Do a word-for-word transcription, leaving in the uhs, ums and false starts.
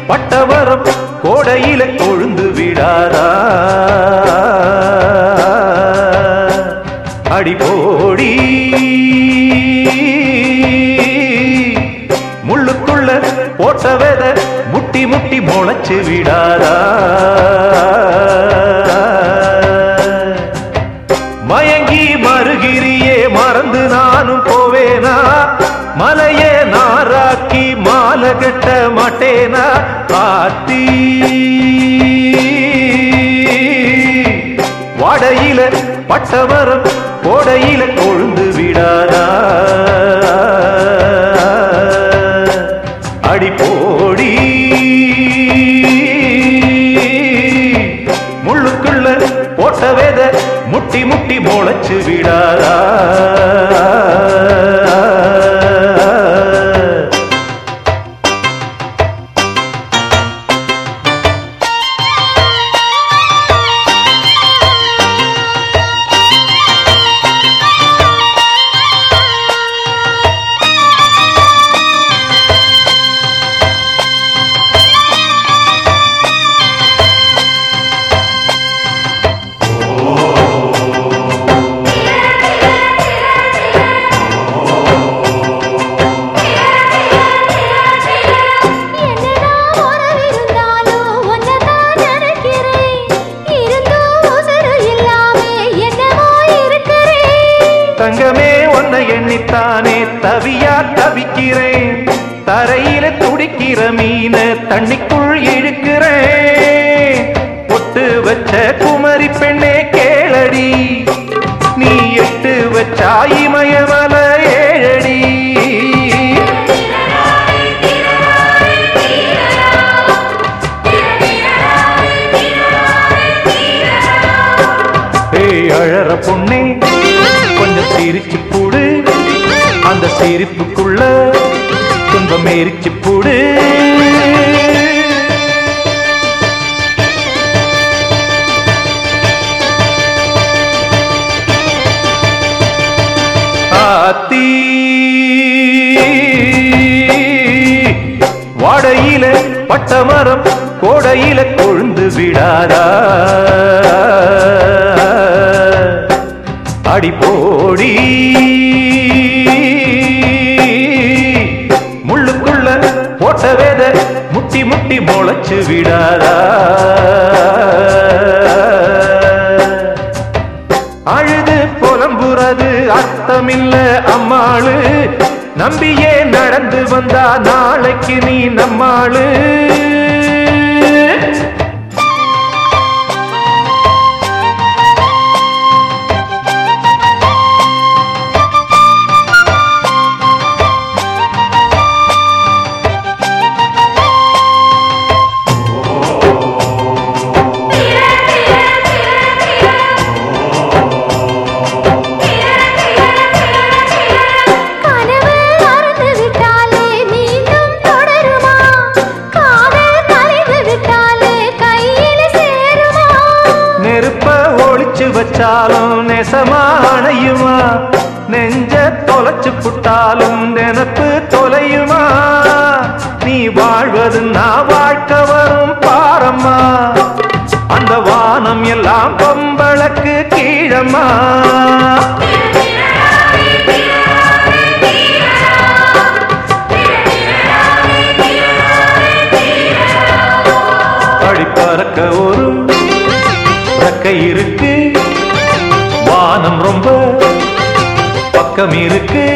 பட்டவரம் கோடையில கொழுந்து விடாதா அடிபோடி முள்ளுக்குள்ள போட்ட வெத முட்டி முட்டி முளைச்சு விடாதா மயங்கி மறுகிரியே மறந்து நானும் போவேனா மலையே நாராக்கி மாலை கட்ட மாட்டேனா காத்தி வாடையில பட்டவரம் கோடையில கொழுந்து விடாதா அடிபோடி முள்ளுக்குள்ள போட்ட வேத முட்டி முட்டி முளைச்சு விடாதா தங்கமே உன்னை எண்ணித்தானே தவியா தவிக்கிறேன் தரையில துடிக்கிற மீன தண்ணிக்குள் இழுக்கிறேன் பொட்டு வச்ச குமரி பெண்ணே கேளடி நீ எட்டு வச்சா இமயமல ஏழடி ஏய் அழற பொண்ணே கொஞ்சம் சிரிச்சு போடு அந்த சிரிப்புக்குள்ள துன்பம் எரிச்சு போடு ஆத்தி வாடையில பட்டமரம் கோடையில கொழுந்து விடாதா அடிபோடி முள்ளுக்குள்ள போட்ட வேத முட்டி முட்டி முளைச்சு விடாதா அழுது புலம்புறது அர்த்தமில்ல அம்மாளு நம்பியே நடந்து வந்தா நாளைக்கு நீ நம்மாளு வச்சாலும் நெசமா அணையுமா நெஞ்ச தொலைச்சு புட்டாலும் நினப்பு தொலையுமா நீ வாழ்வது நான் வாழ்க்கை வரும் பாரம்மா அந்த வானம் எல்லாம் பொம்பளக்கு கீழம்மா அடிப்பறக்க ஒரு இருக்கு வானம் ரொம்ப பக்கம் இருக்கு